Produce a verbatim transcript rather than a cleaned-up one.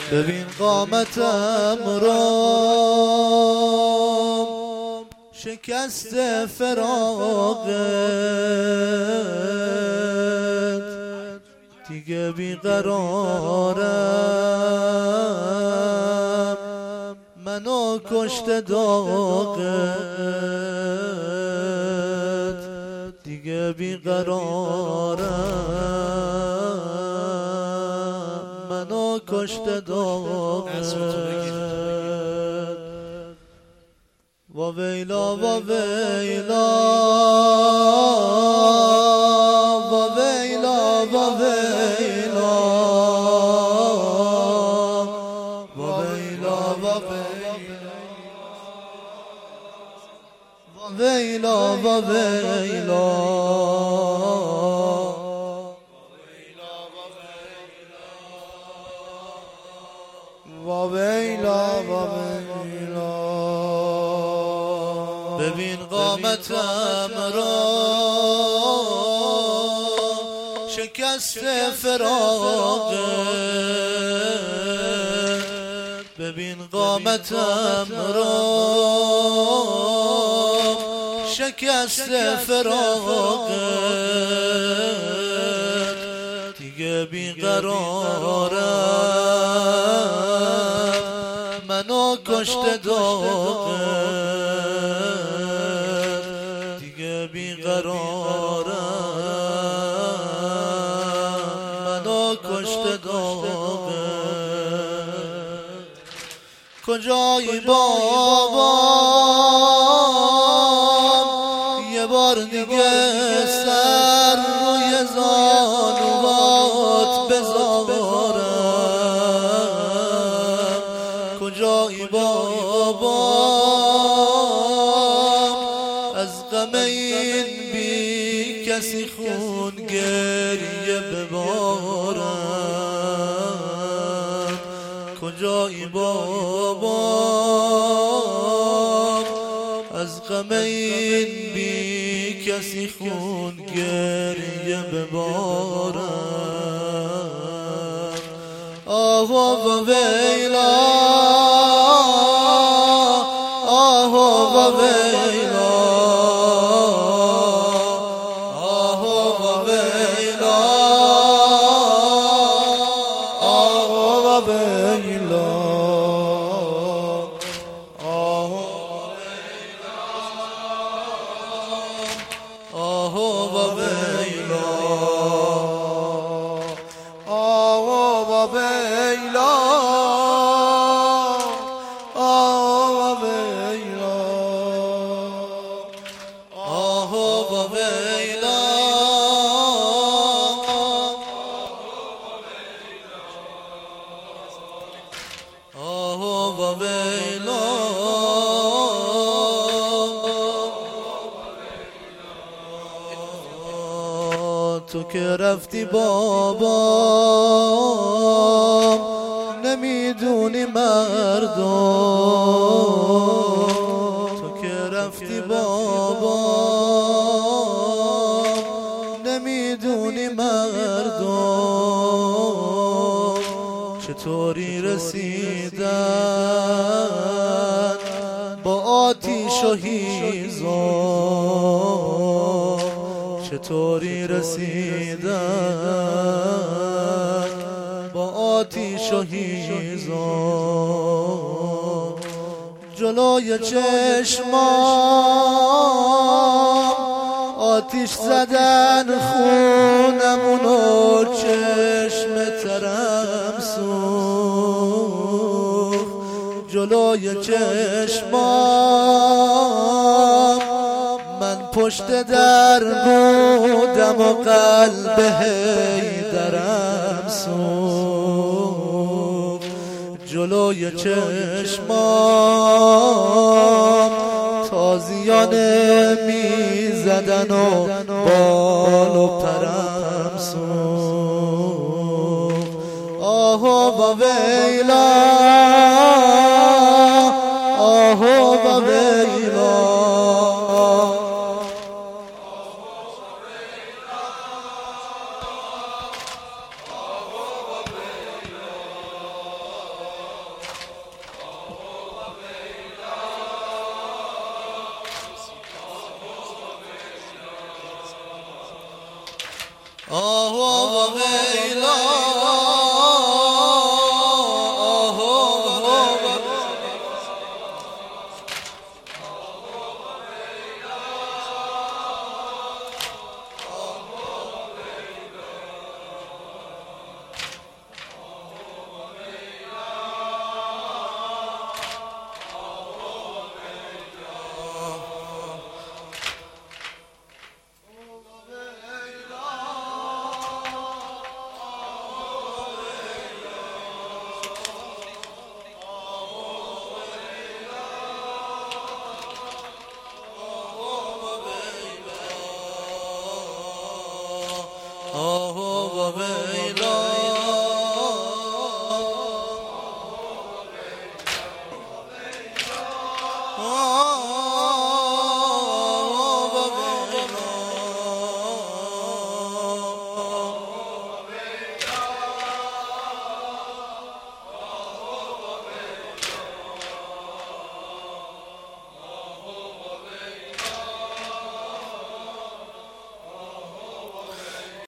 ببین قامتم را شکست فراقت، دیگه بیقرارم منو کشته داغت، دیگه بیقرارم منو کشته داغت. و ویلا و ویلا و ویلا و ویلا و ویلا و ویلا و ویلا و ویلا و ویلا. ببین قامتم را شکست فراقت، ببین قامتم را شکست فراقت، دیگه بیقرارم منو کشته داغت، دیگه بیقرارم منو کشته داغت. کجایی بابا یه بار دیگه سر روی زانوات بذارم، کجایی بابا از غم این بی کسی خون گریه ببارم، کجایی بابا از غم این بی کسی خون گریه ببارم. آه و ویلا آه و ویلا آه و ویلا آه و ویلا آه آه و ویلا آه و ویلا آه و ویلا آه و ویلا آه و ویلا. تو که رفتی بابا نمیدونی مردم، تو که رفتی بابا نمیدونی مردم چطوری رسیدن با آتیش و هیزم، چطوری رسیدن با آتیش و هیزم، جلوی چشمام آتیش زدن خونمونو، چشم ترم سوخت جلوی چشمام، من پشت در بودم و قلب حیدرم سوخت جلوی چشمام، تازیان می زدن و بال و پرم سوخت. آه و ویلا آه و ویلا ویلا Oh